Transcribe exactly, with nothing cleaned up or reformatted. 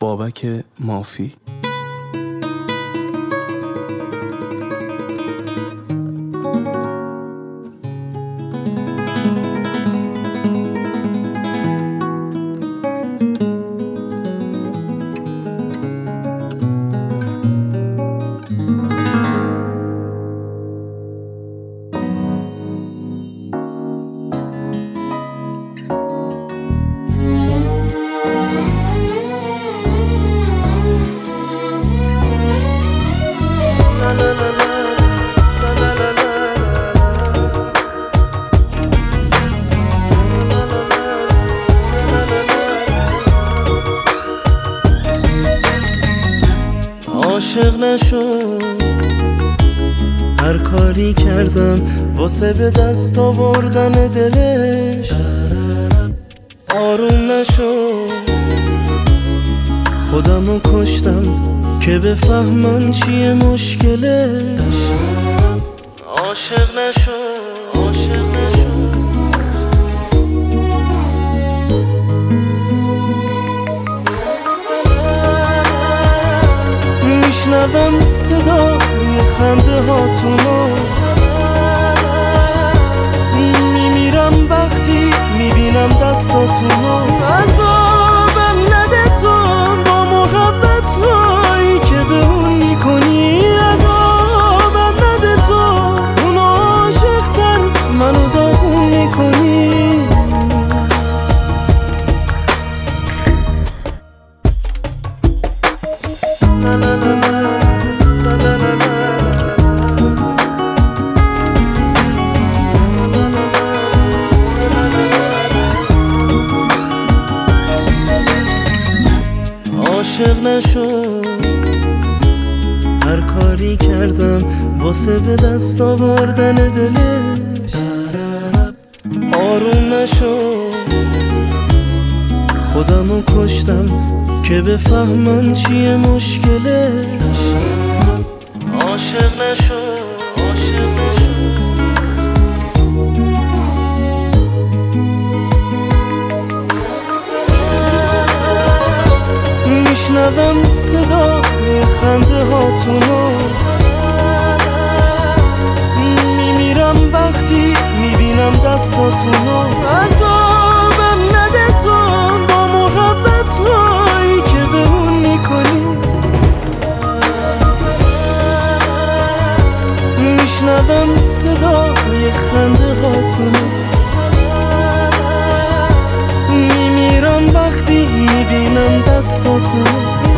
بابک مافی. عاشق نشو، هر کاری کردم واسه به دست آوردن دلش. آروم نشو، خودمو کشتم که بفهمن چیه مشکلش. عاشق نشو، عاشق نشو. میشنوم صدای خنده هاتونو، میمیرم وقتی میبینم دستاتونو. عذابم نده تو با محبت هایی که به اون میکنی. عذابم نده تو اون عاشقتر منو داغون میکنی. لا لا لا لا لا لا لا. عاشق نشو، هر کاری کردم واسه به دست آوردن دلش. آروم نشو، خودمو کشتم که بفهمن چیه مشکلش. عاشق نشو، عاشق نشو. میشنوم صدای خنده هاتونو، میمیرم وقتی میبینم دستاتونو. عذابم نده تو با محبت هایی که به اون میکنی. میشنوم صدای خنده هاتونو، میمیرم وقتی میبینم دستاتونو.